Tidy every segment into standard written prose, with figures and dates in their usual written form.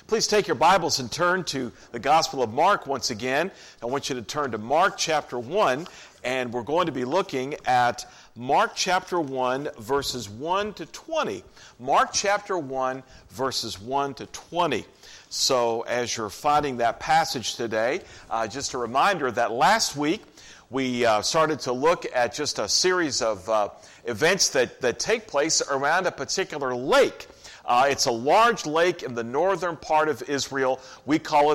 Please take your Bibles and turn to the Gospel of Mark once again. I want you to turn to Mark chapter 1, and we're going to be looking at Mark chapter 1, verses 1 to 20. Mark chapter 1, verses 1 to 20. So as you're finding that passage today, just a reminder that last week we started to look at just a series of events that take place around a particular lake. It's a large lake in the northern part of Israel. We call it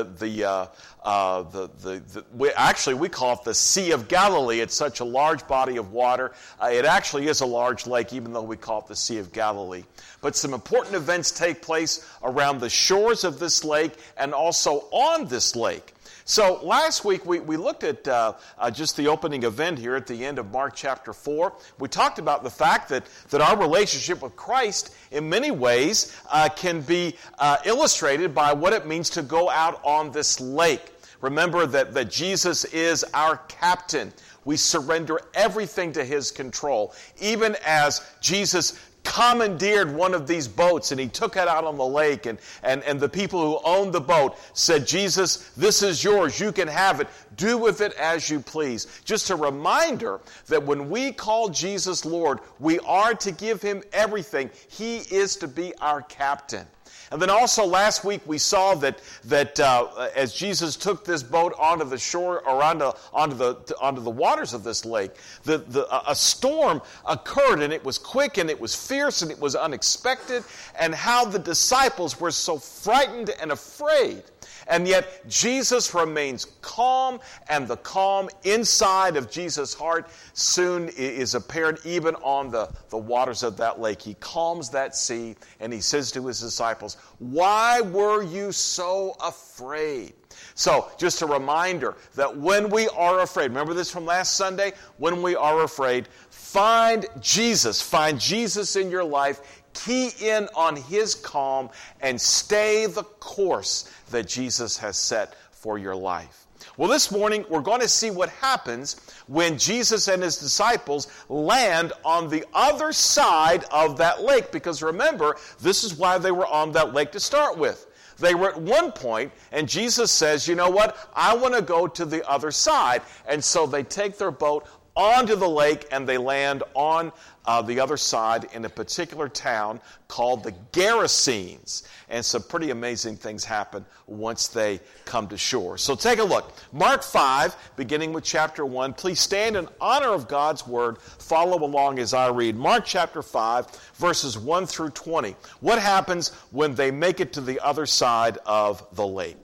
we call it the Sea of Galilee. It's such a large body of water. It actually is a large lake, even though we call it the Sea of Galilee. But some important events take place around the shores of this lake and also on this lake. So last week we looked at just the opening event here at the end of Mark chapter 4. We talked about the fact that our relationship with Christ in many ways can be illustrated by what it means to go out on this lake. Remember that Jesus is our captain. We surrender everything to His control. Even as Jesus commandeered one of these boats and He took it out on the lake and the people who owned the boat said, Jesus, this is yours, you can have it, do with it as you please. Just a reminder that when we call Jesus Lord, we are to give Him everything. He is to be our captain. And then also last week we saw that as Jesus took this boat onto the shore or onto the waters of this lake, a storm occurred, and it was quick and it was fierce and it was unexpected, and how the disciples were so frightened and afraid. And yet Jesus remains calm, and the calm inside of Jesus' heart soon is apparent even on the waters of that lake. He calms that sea, and He says to His disciples, "Why were you so afraid?" So, just a reminder that when we are afraid, remember this from last Sunday? When we are afraid, find Jesus in your life, key in on His calm, and stay the course that Jesus has set for your life. Well, this morning we're going to see what happens when Jesus and His disciples land on the other side of that lake. Because remember, this is why they were on that lake to start with. They were at one point, and Jesus says, you know what, I want to go to the other side. And so they take their boat onto the lake, and they land on the other side in a particular town called the Gerasenes. And some pretty amazing things happen once they come to shore. So take a look. Mark 5, beginning with chapter 1. Please stand in honor of God's Word. Follow along as I read. Mark chapter 5, verses 1 through 20. What happens when they make it to the other side of the lake?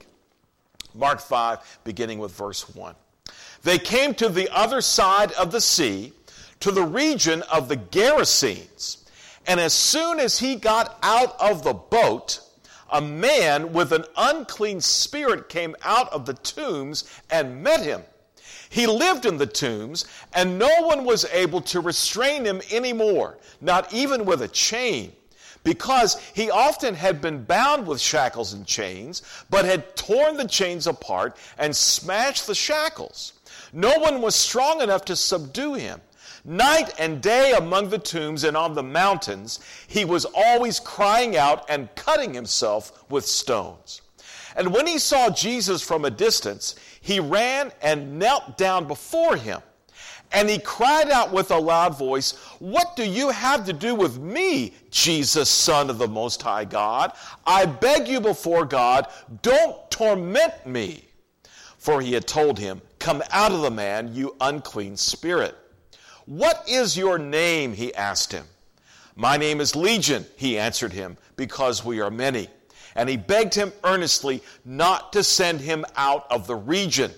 Mark 5, beginning with verse 1. They came to the other side of the sea, to the region of the Gerasenes. And as soon as he got out of the boat, a man with an unclean spirit came out of the tombs and met him. He lived in the tombs, and no one was able to restrain him anymore, not even with a chain, because he often had been bound with shackles and chains, but had torn the chains apart and smashed the shackles. No one was strong enough to subdue him. Night and day among the tombs and on the mountains, he was always crying out and cutting himself with stones. And when he saw Jesus from a distance, he ran and knelt down before him. And he cried out with a loud voice, "What do you have to do with me, Jesus, Son of the Most High God? I beg you before God, don't torment me." For he had told him, "Come out of the man, you unclean spirit." "What is your name?" he asked him. "My name is Legion," he answered him, "because we are many." And he begged him earnestly not to send him out of the region.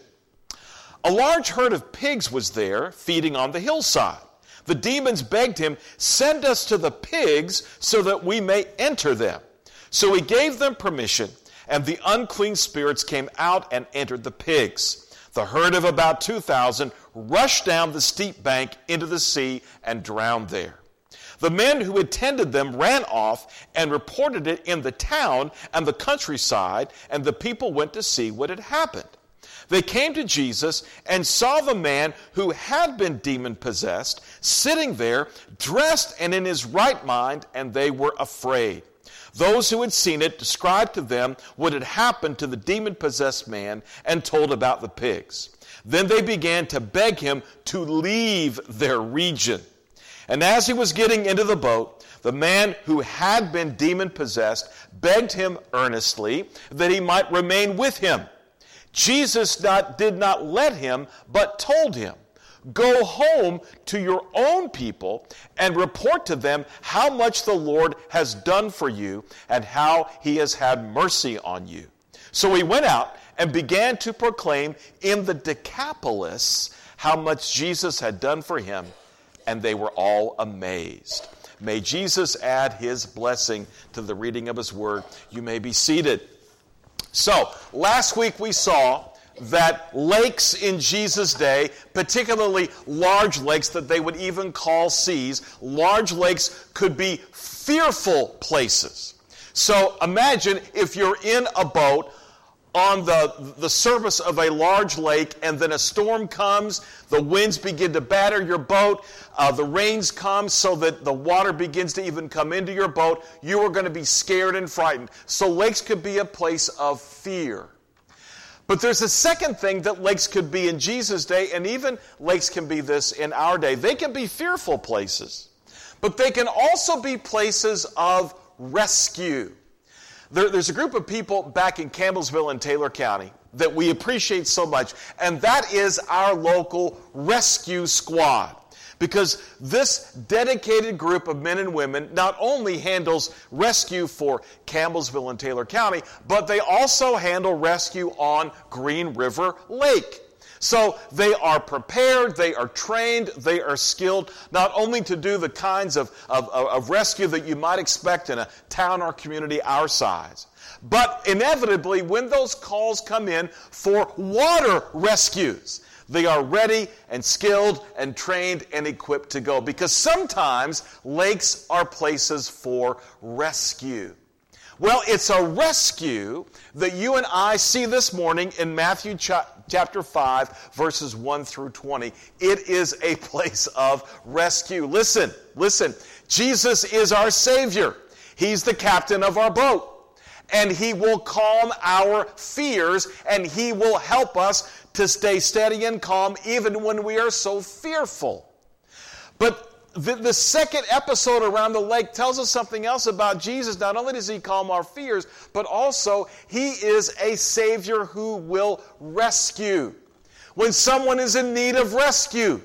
A large herd of pigs was there, feeding on the hillside. The demons begged him, "Send us to the pigs so that we may enter them." So he gave them permission, and the unclean spirits came out and entered the pigs. The herd of about 2,000 rushed down the steep bank into the sea and drowned there. The men who attended them ran off and reported it in the town and the countryside, and the people went to see what had happened. They came to Jesus and saw the man who had been demon-possessed sitting there, dressed and in his right mind, and they were afraid. Those who had seen it described to them what had happened to the demon-possessed man and told about the pigs. Then they began to beg him to leave their region. And as he was getting into the boat, the man who had been demon-possessed begged him earnestly that he might remain with him. Jesus did not let him, but told him, "Go home to your own people and report to them how much the Lord has done for you and how he has had mercy on you." So he went out and began to proclaim in the Decapolis how much Jesus had done for him, and they were all amazed. May Jesus add his blessing to the reading of his word. You may be seated. So, last week we saw that lakes in Jesus' day, particularly large lakes that they would even call seas, large lakes could be fearful places. So imagine if you're in a boat on the surface of a large lake, and then a storm comes, the winds begin to batter your boat, the rains come so that the water begins to even come into your boat, you are going to be scared and frightened. So lakes could be a place of fear. But there's a second thing that lakes could be in Jesus' day, and even lakes can be this in our day. They can be fearful places, but they can also be places of rescue. There's a group of people back in Campbellsville and Taylor County that we appreciate so much, and that is our local rescue squad. Because this dedicated group of men and women not only handles rescue for Campbellsville and Taylor County, but they also handle rescue on Green River Lake. So they are prepared, they are trained, they are skilled, not only to do the kinds of rescue that you might expect in a town or community our size, but inevitably when those calls come in for water rescues, they are ready and skilled and trained and equipped to go. Because sometimes lakes are places for rescue. Well, it's a rescue that you and I see this morning in Matthew chapter 5, verses 1 through 20. It is a place of rescue. Listen. Jesus is our Savior. He's the captain of our boat. And he will calm our fears, and he will help us to stay steady and calm even when we are so fearful. But the second episode around the lake tells us something else about Jesus. Not only does he calm our fears, but also he is a Savior who will rescue. When someone is in need of rescue,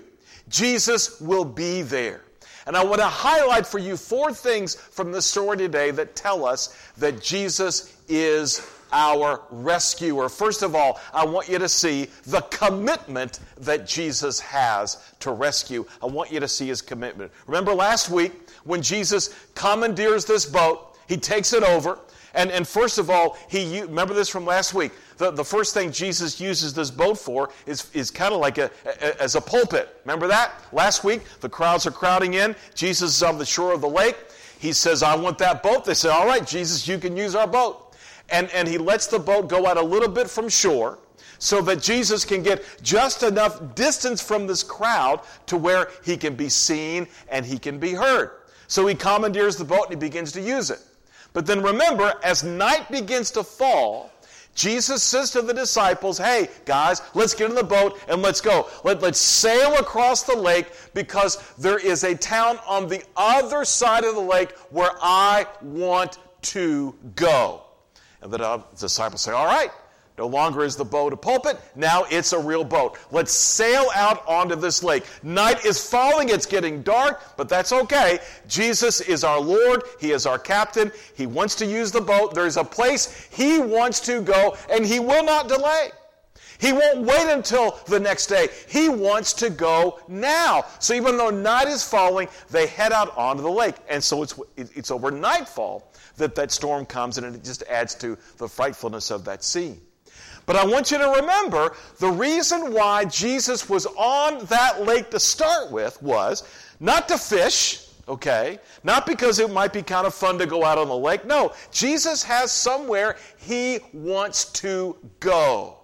Jesus will be there. And I want to highlight for you 4 things from the story today that tell us that Jesus is our rescuer. First of all, I want you to see the commitment that Jesus has to rescue. I want you to see his commitment. Remember last week when Jesus commandeers this boat, he takes it over. And first of all, remember this from last week. The first thing Jesus uses this boat for is kind of like as a pulpit. Remember that? Last week, the crowds are crowding in. Jesus is on the shore of the lake. He says, "I want that boat." They say, "All right, Jesus, you can use our boat." And he lets the boat go out a little bit from shore so that Jesus can get just enough distance from this crowd to where he can be seen and he can be heard. So he commandeers the boat and he begins to use it. But then remember, as night begins to fall, Jesus says to the disciples, "Hey, guys, let's get in the boat and let's go. Let's sail across the lake because there is a town on the other side of the lake where I want to go." And the disciples say, "All right, no longer is the boat a pulpit, now it's a real boat. Let's sail out onto this lake. Night is falling, it's getting dark, but that's okay. Jesus is our Lord, he is our captain, he wants to use the boat, there's a place he wants to go, and he will not delay. He won't wait until the next day. He wants to go now." So even though night is falling, they head out onto the lake. And so it's over nightfall that storm comes, and it just adds to the frightfulness of that scene. But I want you to remember, the reason why Jesus was on that lake to start with was not to fish, okay? Not because it might be kind of fun to go out on the lake. No, Jesus has somewhere he wants to go.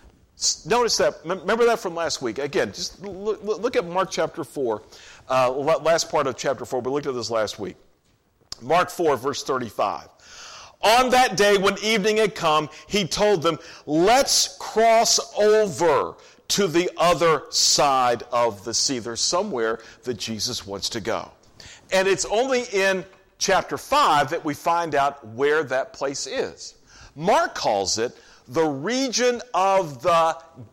Notice that. Remember that from last week. Again, just look at Mark chapter 4, last part of chapter 4. We looked at this last week. Mark 4, verse 35. On that day when evening had come, he told them, let's cross over to the other side of the sea. There's somewhere that Jesus wants to go. And it's only in chapter 5 that we find out where that place is. Mark calls it the region of the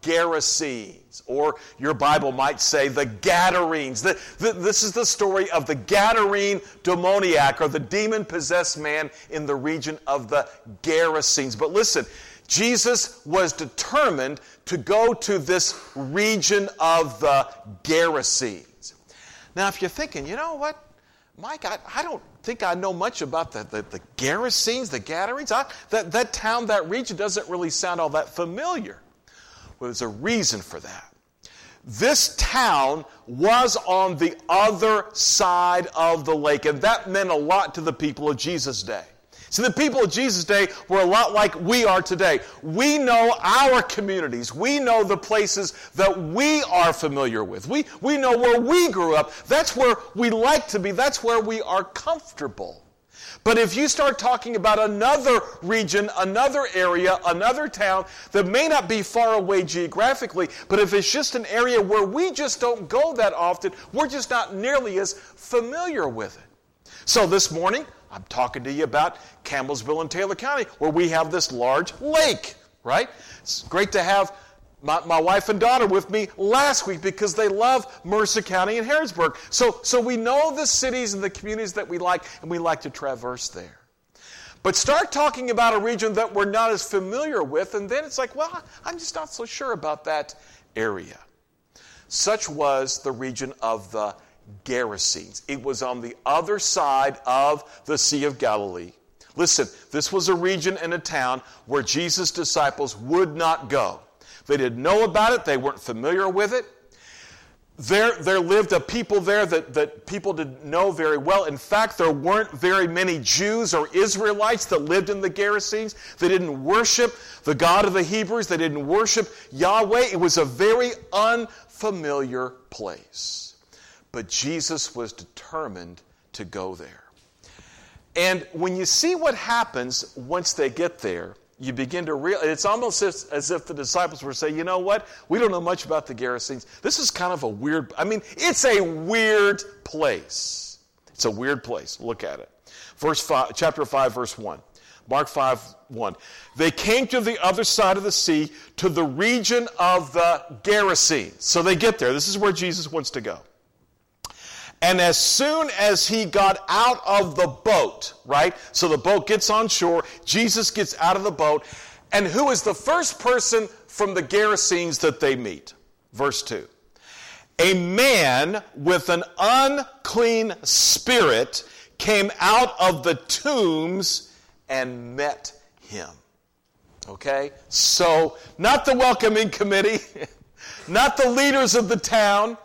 Gerasenes, or your Bible might say the Gadarenes. This is the story of the Gadarene demoniac, or the demon-possessed man in the region of the Gerasenes. But listen, Jesus was determined to go to this region of the Gerasenes. Now, if you're thinking, you know what, Mike, I don't think I know much about the Gerasenes, the Gadarenes. That town, that region doesn't really sound all that familiar. Well, there's a reason for that. This town was on the other side of the lake, and that meant a lot to the people of Jesus' day. See, the people of Jesus' day were a lot like we are today. We know our communities. We know the places that we are familiar with. We know where we grew up. That's where we like to be. That's where we are comfortable. But if you start talking about another region, another area, another town that may not be far away geographically, but if it's just an area where we just don't go that often, we're just not nearly as familiar with it. So this morning, I'm talking to you about Campbellsville in Taylor County, where we have this large lake, right? It's great to have my wife and daughter with me last week because they love Mercer County and Harrodsburg. So we know the cities and the communities that we like, and we like to traverse there. But start talking about a region that we're not as familiar with, and then it's like, well, I'm just not so sure about that area. Such was the region of the Gerasenes. It was on the other side of the Sea of Galilee. Listen, this was a region and a town where Jesus' disciples would not go. They didn't know about it. They weren't familiar with it. There lived a people there that people didn't know very well. In fact, there weren't very many Jews or Israelites that lived in the Gerasenes. They didn't worship the God of the Hebrews. They didn't worship Yahweh. It was a very unfamiliar place. But Jesus was determined to go there. And when you see what happens once they get there, you begin to realize, it's almost as if the disciples were saying, you know what, we don't know much about the Gerasenes. This is kind of a weird, it's a weird place. It's a weird place. Look at it. Chapter 5, verse 1. Mark 5, 1. They came to the other side of the sea, to the region of the Gerasenes. So they get there. This is where Jesus wants to go. And as soon as he got out of the boat, right? So the boat gets on shore. Jesus gets out of the boat. And who is the first person from the Gerasenes that they meet? Verse 2. A man with an unclean spirit came out of the tombs and met him. Okay? So, not the welcoming committee, not the leaders of the town,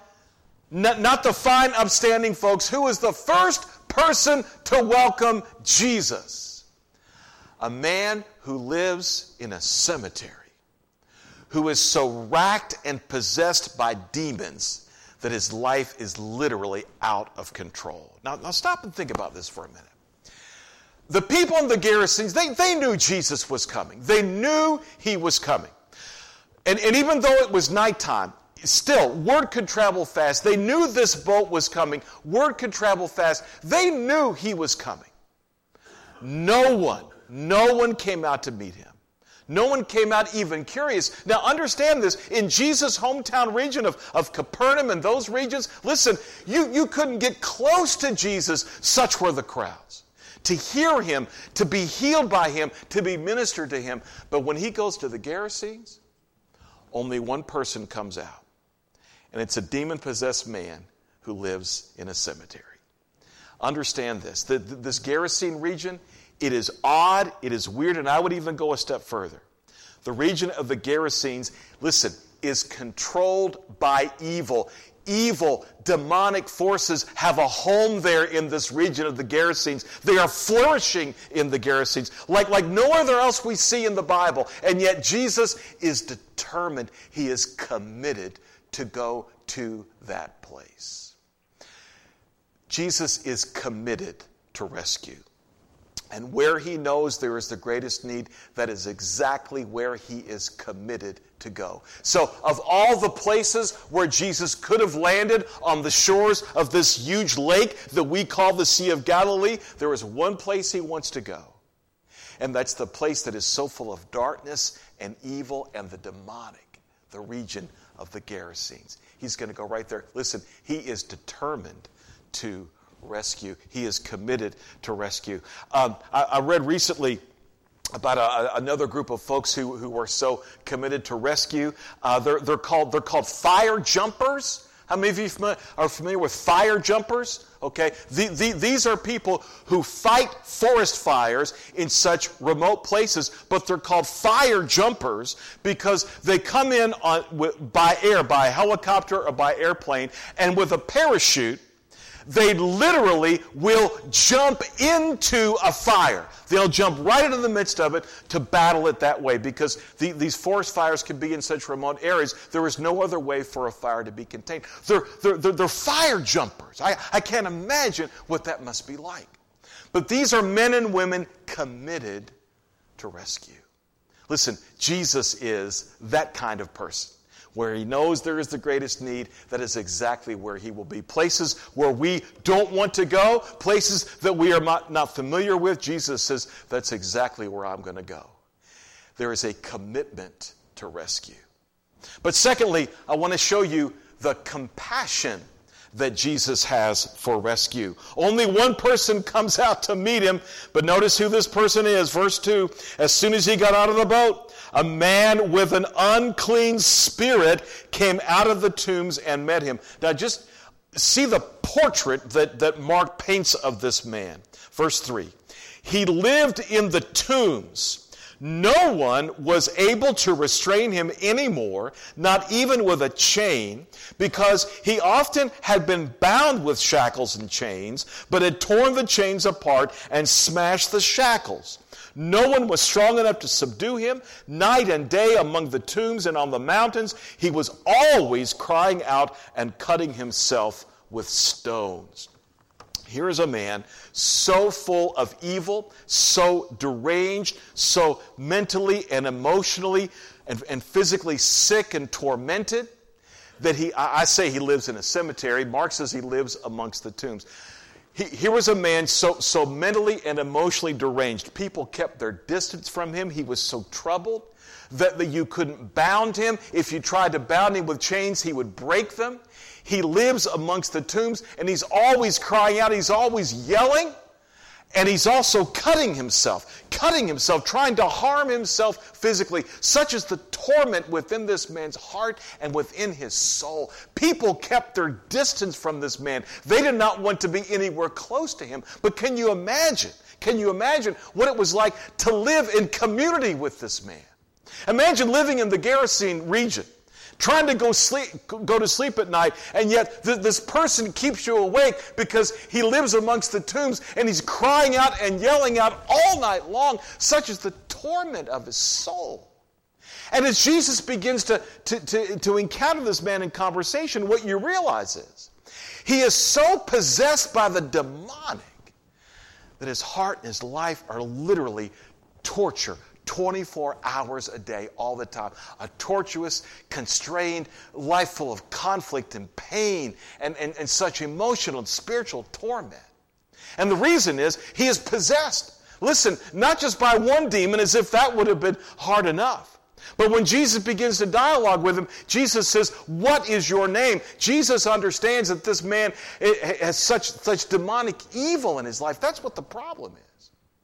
not the fine, upstanding folks. Who was the first person to welcome Jesus? A man who lives in a cemetery, who is so racked and possessed by demons that his life is literally out of control. Now stop and think about this for a minute. The people in the Gerasenes, they knew Jesus was coming. They knew he was coming. And even though it was nighttime, still, word could travel fast. They knew this boat was coming. Word could travel fast. They knew he was coming. No one came out to meet him. No one came out even curious. Now understand this, in Jesus' hometown region of Capernaum and those regions, listen, you couldn't get close to Jesus, such were the crowds. To hear him, to be healed by him, to be ministered to him. But when he goes to the Gerasenes, only one person comes out. And it's a demon-possessed man who lives in a cemetery. Understand this. This Gerasene region, it is odd, it is weird, and I would even go a step further. The region of the Gerasenes, listen, is controlled by evil. Evil, demonic forces have a home there in this region of the Gerasenes. They are flourishing in the Gerasenes like no other else we see in the Bible. And yet Jesus is determined, he is committed to go to that place. Jesus is committed to rescue. And where he knows there is the greatest need, that is exactly where he is committed to go. So of all the places where Jesus could have landed on the shores of this huge lake that we call the Sea of Galilee, there is one place he wants to go. And that's the place that is so full of darkness and evil and the demonic, the region of the Gerasenes. He's going to go right there. Listen, he is determined to rescue. He is committed to rescue. I read recently about another group of folks who are so committed to rescue. They're called fire jumpers. How many of you are familiar with fire jumpers? Okay, these are people who fight forest fires in such remote places, but they're called fire jumpers because they come in by air, by helicopter or by airplane, and with a parachute, they literally will jump into a fire. They'll jump right into the midst of it to battle it that way because these forest fires can be in such remote areas. There is no other way for a fire to be contained. They're fire jumpers. I can't imagine what that must be like. But these are men and women committed to rescue. Listen, Jesus is that kind of person. Where he knows there is the greatest need, that is exactly where he will be. Places where we don't want to go, places that we are not familiar with, Jesus says, that's exactly where I'm going to go. There is a commitment to rescue. But secondly, I want to show you the compassion that Jesus has for rescue. Only one person comes out to meet him, but notice who this person is. Verse 2, as soon as he got out of the boat, a man with an unclean spirit came out of the tombs and met him. Now just see the portrait that Mark paints of this man. Verse 3, he lived in the tombs. No one was able to restrain him anymore, not even with a chain, because he often had been bound with shackles and chains, but had torn the chains apart and smashed the shackles. No one was strong enough to subdue him. Night and day among the tombs and on the mountains, he was always crying out and cutting himself with stones. Here is a man so full of evil, so deranged, so mentally and emotionally and physically sick and tormented that I say he lives in a cemetery. Mark says he lives amongst the tombs. Here was a man so mentally and emotionally deranged. People kept their distance from him. He was so troubled that you couldn't bound him. If you tried to bound him with chains, he would break them. He lives amongst the tombs, and he's always crying out. He's always yelling, and he's also cutting himself, trying to harm himself physically. Such is the torment within this man's heart and within his soul. People kept their distance from this man. They did not want to be anywhere close to him. But can you imagine what it was like to live in community with this man? Imagine living in the Gerasene region, trying to go to sleep at night, and yet this person keeps you awake because he lives amongst the tombs and he's crying out and yelling out all night long. Such is the torment of his soul. And as Jesus begins to encounter this man in conversation, what you realize is he is so possessed by the demonic that his heart and his life are literally torture. 24 hours a day, all the time. A tortuous, constrained life full of conflict and pain and such emotional and spiritual torment. And the reason is he is possessed. Listen, not just by one demon, as if that would have been hard enough. But when Jesus begins to dialogue with him, Jesus says, "What is your name?" Jesus understands that this man has such demonic evil in his life. That's what the problem is.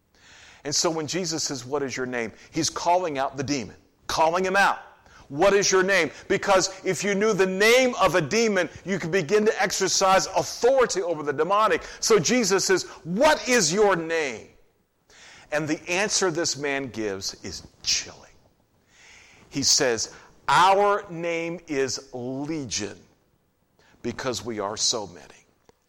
And so when Jesus says, "What is your name?" he's calling out the demon, calling him out. What is your name? Because if you knew the name of a demon, you could begin to exercise authority over the demonic. So Jesus says, "What is your name?" And the answer this man gives is chilling. He says, "Our name is Legion, because we are so many."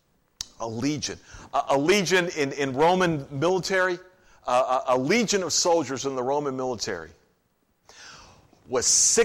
A legion. A legion in Roman military, a legion of soldiers in the Roman military was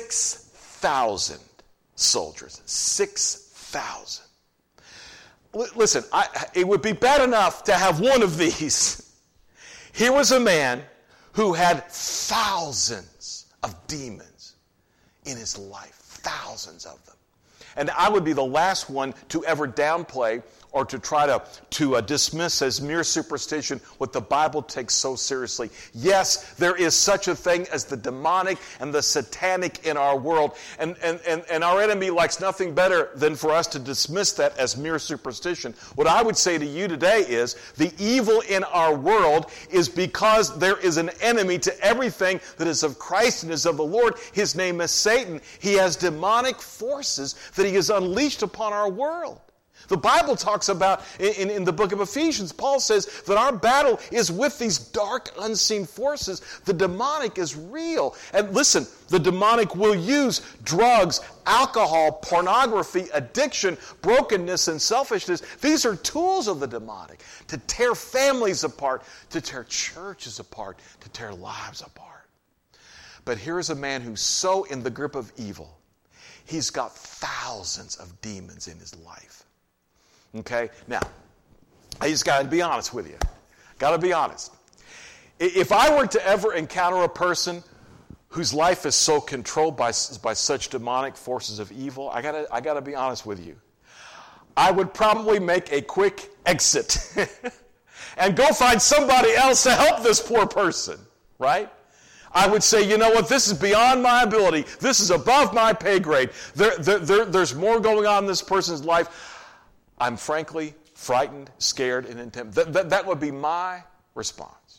6,000 soldiers. 6,000. Listen, it would be bad enough to have one of these. Here was a man who had thousands of demons in his life, thousands of them. And I would be the last one to ever downplay or to try to dismiss as mere superstition what the Bible takes so seriously. Yes, there is such a thing as the demonic and the satanic in our world. And our enemy likes nothing better than for us to dismiss that as mere superstition. What I would say to you today is the evil in our world is because there is an enemy to everything that is of Christ and is of the Lord. His name is Satan. He has demonic forces that he has unleashed upon our world. The Bible talks about, in the book of Ephesians, Paul says that our battle is with these dark, unseen forces. The demonic is real. And listen, the demonic will use drugs, alcohol, pornography, addiction, brokenness, and selfishness. These are tools of the demonic to tear families apart, to tear churches apart, to tear lives apart. But here is a man who's so in the grip of evil, he's got thousands of demons in his life. Okay? Now, I just got to be honest with you. Got to be honest. If I were to ever encounter a person whose life is so controlled by such demonic forces of evil, I got to be honest with you. I would probably make a quick exit and go find somebody else to help this poor person, right? I would say, you know what, this is beyond my ability. This is above my pay grade. There's more going on in this person's life. I'm frankly frightened, scared, and intimidated. That would be my response.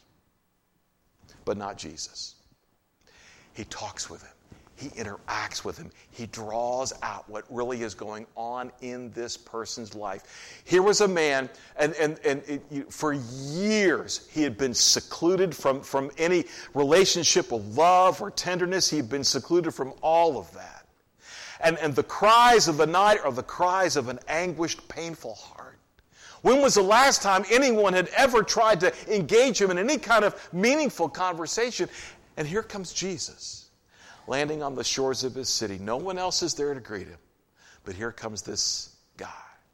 But not Jesus. He talks with him. He interacts with him. He draws out what really is going on in this person's life. Here was a man, and for years he had been secluded from any relationship of love or tenderness. He had been secluded from all of that. And the cries of the night are the cries of an anguished, painful heart. When was the last time anyone had ever tried to engage him in any kind of meaningful conversation? And here comes Jesus, landing on the shores of his city. No one else is there to greet him. But here comes this guy.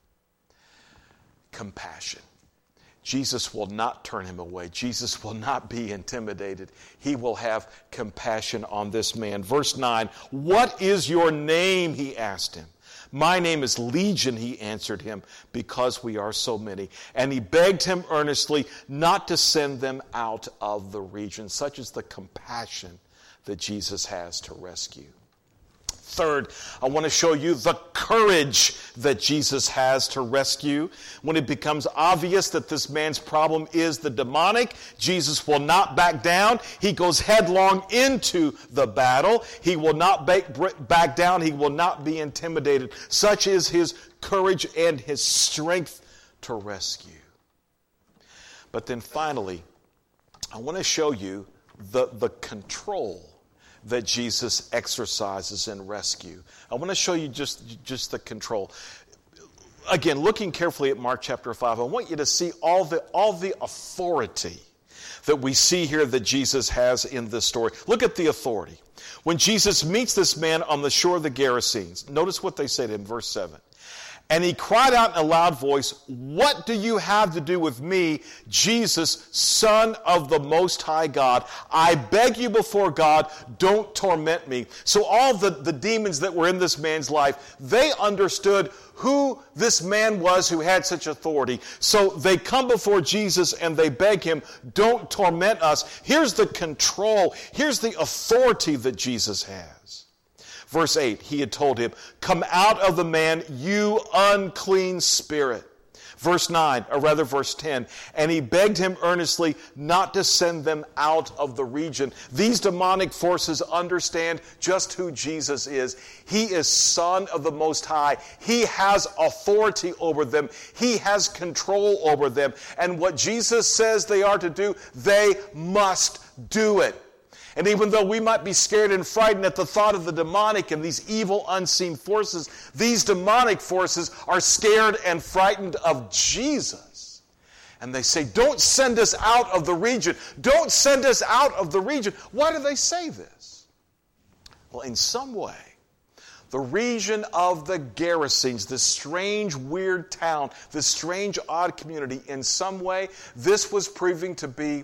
Compassion. Jesus will not turn him away. Jesus will not be intimidated. He will have compassion on this man. Verse 9, "What is your name?" he asked him. "My name is Legion," he answered him, "because we are so many." And he begged him earnestly not to send them out of the region. Such is the compassion that Jesus has to rescue. Third, I want to show you the courage that Jesus has to rescue. When it becomes obvious that this man's problem is the demonic, Jesus will not back down. He goes headlong into the battle. He will not back down. He will not be intimidated. Such is his courage and his strength to rescue. But then finally, I want to show you the control that Jesus exercises in rescue. I want to show you just the control. Again, looking carefully at Mark chapter 5, I want you to see all the authority that we see here that Jesus has in this story. Look at the authority. When Jesus meets this man on the shore of the Gerasenes, notice what they say to him, verse 7. "And he cried out in a loud voice, 'What do you have to do with me, Jesus, Son of the Most High God? I beg you before God, don't torment me.'" So all the demons that were in this man's life, they understood who this man was who had such authority. So they come before Jesus and they beg him, "Don't torment us." Here's the control. Here's the authority that Jesus has. Verse 8, he had told him, "Come out of the man, you unclean spirit." Verse 10, and he begged him earnestly not to send them out of the region. These demonic forces understand just who Jesus is. He is Son of the Most High. He has authority over them. He has control over them. And what Jesus says they are to do, they must do it. And even though we might be scared and frightened at the thought of the demonic and these evil unseen forces, these demonic forces are scared and frightened of Jesus. And they say, "Don't send us out of the region. Don't send us out of the region." Why do they say this? Well, in some way, the region of the Gerasenes, this strange, weird town, this strange, odd community, in some way, this was proving to be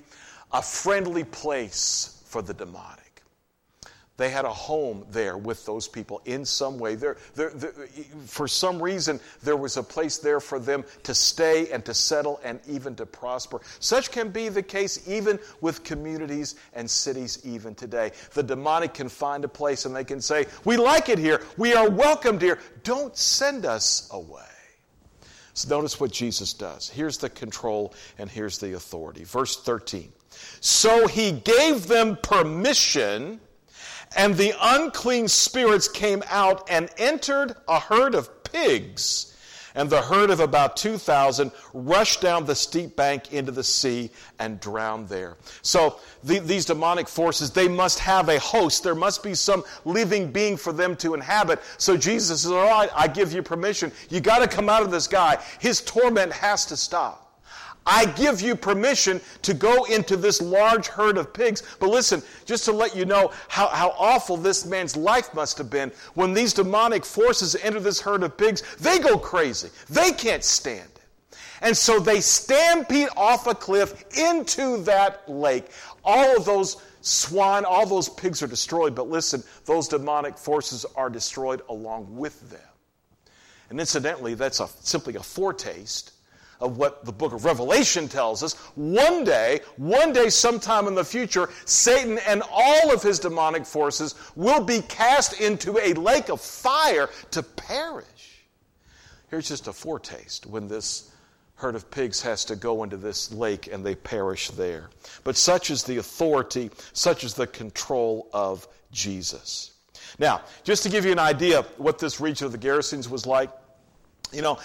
a friendly place for the demonic. They had a home there with those people in some way. For some reason, there was a place there for them to stay and to settle and even to prosper. Such can be the case even with communities and cities even today. The demonic can find a place and they can say, we like it here. We are welcomed here. Don't send us away. So notice what Jesus does. Here's the control and here's the authority. Verse 13. So he gave them permission, and the unclean spirits came out and entered a herd of pigs. And the herd of about 2,000 rushed down the steep bank into the sea and drowned there. So these demonic forces, they must have a host. There must be some living being for them to inhabit. So Jesus says, all right, I give you permission. You got to come out of this guy. His torment has to stop. I give you permission to go into this large herd of pigs. But listen, just to let you know how awful this man's life must have been. When these demonic forces enter this herd of pigs, they go crazy. They can't stand it. And so they stampede off a cliff into that lake. All of those swine, all those pigs are destroyed. But listen, those demonic forces are destroyed along with them. And incidentally, that's simply a foretaste of what the book of Revelation tells us. One day, sometime in the future, Satan and all of his demonic forces will be cast into a lake of fire to perish. Here's just a foretaste when this herd of pigs has to go into this lake and they perish there. But such is the authority, such is the control of Jesus. Now, just to give you an idea of what this region of the Gerasenes was like, you know,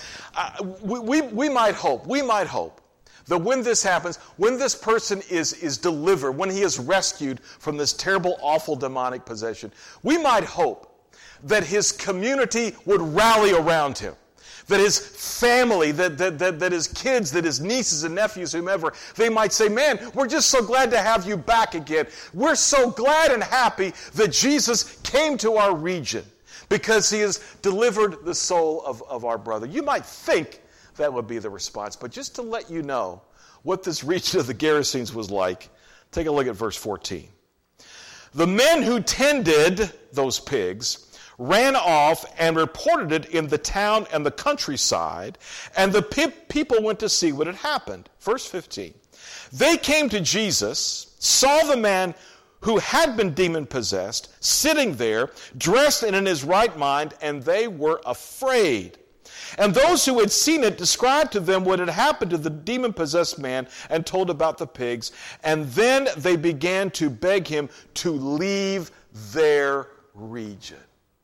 we might hope that when this happens, when this person is delivered, when he is rescued from this terrible, awful demonic possession, we might hope that his community would rally around him, that his family, that his kids, that his nieces and nephews, whomever, they might say, man, we're just so glad to have you back again. We're so glad and happy that Jesus came to our region, because he has delivered the soul of our brother. You might think that would be the response, but just to let you know what this region of the Gerasenes was like, take a look at verse 14. The men who tended those pigs ran off and reported it in the town and the countryside, and the people went to see what had happened. Verse 15. They came to Jesus, saw the man who had been demon-possessed, sitting there, dressed and in his right mind, and they were afraid. And those who had seen it described to them what had happened to the demon-possessed man and told about the pigs. And then they began to beg him to leave their region.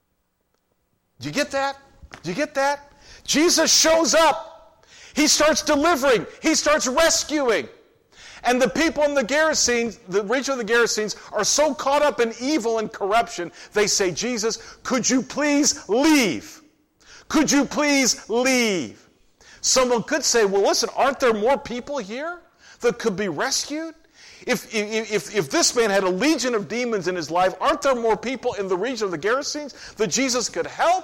Do you get that? Do you get that? Jesus shows up. He starts delivering. He starts rescuing. And the people in the Gerasenes, the region of the Gerasenes, are so caught up in evil and corruption, they say, Jesus, could you please leave? Could you please leave? Someone could say, well, listen, aren't there more people here that could be rescued? If this man had a legion of demons in his life, aren't there more people in the region of the Gerasenes that Jesus could help?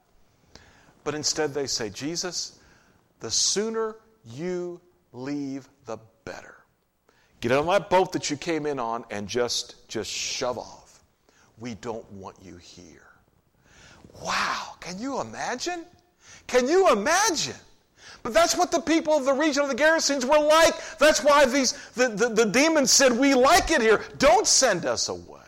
But instead they say, Jesus, the sooner you leave, the better. Get on that boat that you came in on and just shove off. We don't want you here. Wow, can you imagine? Can you imagine? But that's what the people of the region of the Gerasenes were like. That's why the demons said, we like it here. Don't send us away.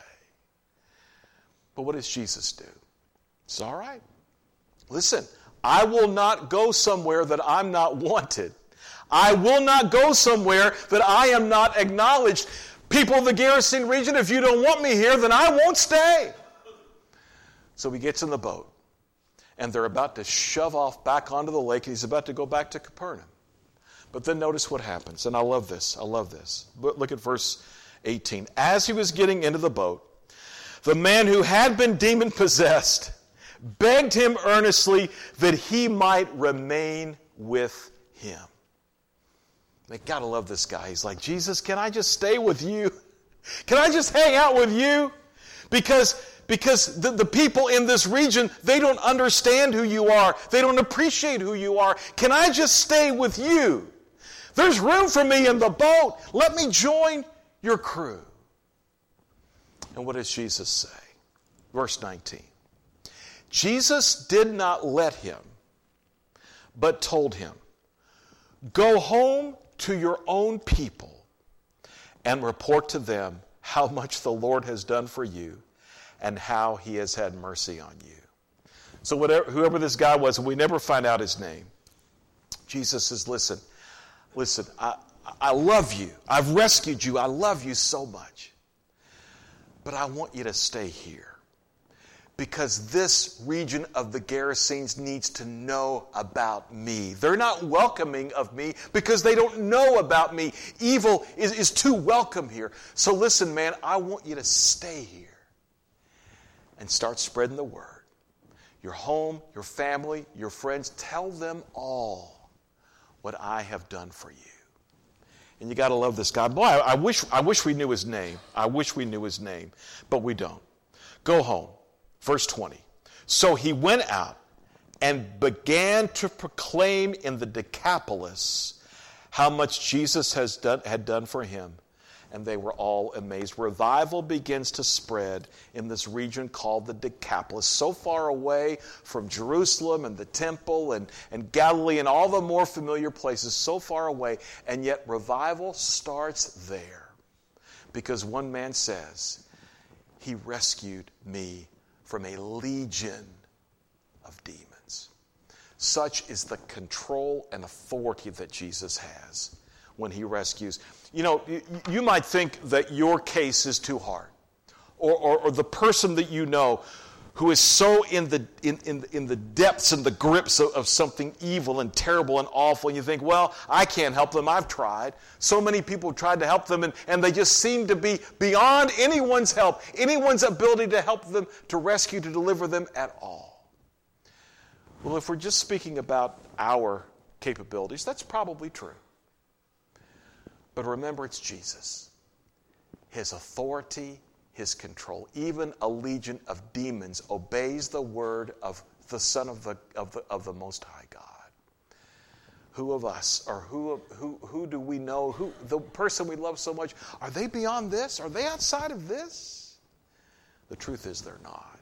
But what does Jesus do? It's all right. Listen, I will not go somewhere that I'm not wanted. I will not go somewhere that I am not acknowledged. People of the Gerasene region, if you don't want me here, then I won't stay. So he gets in the boat, and they're about to shove off back onto the lake, and he's about to go back to Capernaum. But then notice what happens, and I love this. But look at verse 18. As he was getting into the boat, the man who had been demon-possessed begged him earnestly that he might remain with him. They gotta love this guy. He's like, Jesus, can I just stay with you? Can I just hang out with you? Because the people in this region, they don't understand who you are. They don't appreciate who you are. Can I just stay with you? There's room for me in the boat. Let me join your crew. And what does Jesus say? Verse 19. Jesus did not let him, but told him, go home to your own people and report to them how much the Lord has done for you and how he has had mercy on you. So whoever this guy was, and we never find out his name, Jesus says, listen, I love you. I've rescued you. I love you so much. But I want you to stay here. Because this region of the Gerasenes needs to know about me. They're not welcoming of me because they don't know about me. Evil is too welcome here. So listen, man, I want you to stay here and start spreading the word. Your home, your family, your friends, tell them all what I have done for you. And you got to love this guy. Boy, I wish we knew his name. I wish we knew his name, but we don't. Go home. Verse 20. So he went out and began to proclaim in the Decapolis how much Jesus had done for him. And they were all amazed. Revival begins to spread in this region called the Decapolis, so far away from Jerusalem and the temple and Galilee and all the more familiar places, so far away. And yet revival starts there because one man says, he rescued me from a legion of demons. Such is the control and authority that Jesus has when he rescues. You know, you might think that your case is too hard, or the person that you know who is so in the depths and the grips of something evil and terrible and awful, and you think, well, I can't help them, I've tried. So many people tried to help them, and they just seem to be beyond anyone's help, anyone's ability to help them, to rescue, to deliver them at all. Well, if we're just speaking about our capabilities, that's probably true. But remember, it's Jesus. His authority, his control. Even a legion of demons obeys the word of the Son of the Most High God. Who of us, or who do we know, who the person we love so much, are they beyond this? Are they outside of this? The truth is they're not.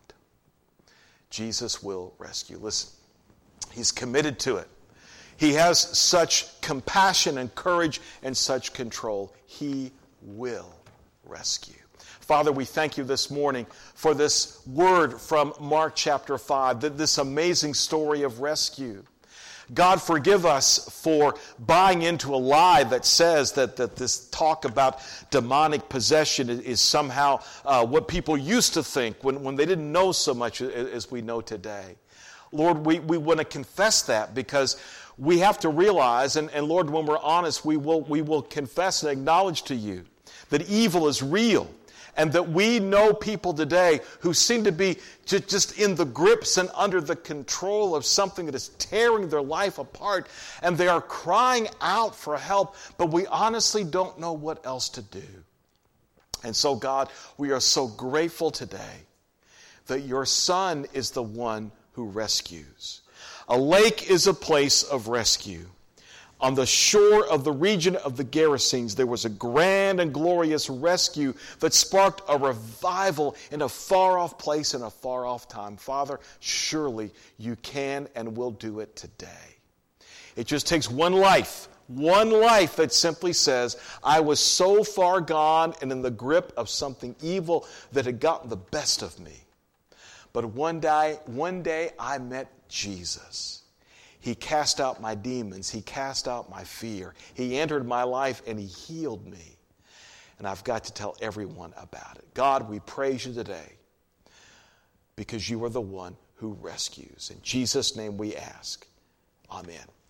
Jesus will rescue. Listen, he's committed to it. He has such compassion and courage and such control. He will rescue. Father, we thank you this morning for this word from Mark chapter 5, this amazing story of rescue. God, forgive us for buying into a lie that says that this talk about demonic possession is somehow what people used to think when they didn't know so much as we know today. Lord, we want to confess that because we have to realize, and Lord, when we're honest, we will confess and acknowledge to you that evil is real, and that we know people today who seem to be just in the grips and under the control of something that is tearing their life apart, and they are crying out for help, but we honestly don't know what else to do. And so, God, we are so grateful today that your Son is the one who rescues. A lake is a place of rescue. On the shore of the region of the Gerasenes, there was a grand and glorious rescue that sparked a revival in a far-off place in a far-off time. Father, surely you can and will do it today. It just takes one life that simply says, I was so far gone and in the grip of something evil that had gotten the best of me. But one day I met Jesus. He cast out my demons. He cast out my fear. He entered my life and he healed me. And I've got to tell everyone about it. God, we praise you today because you are the one who rescues. In Jesus' name we ask. Amen.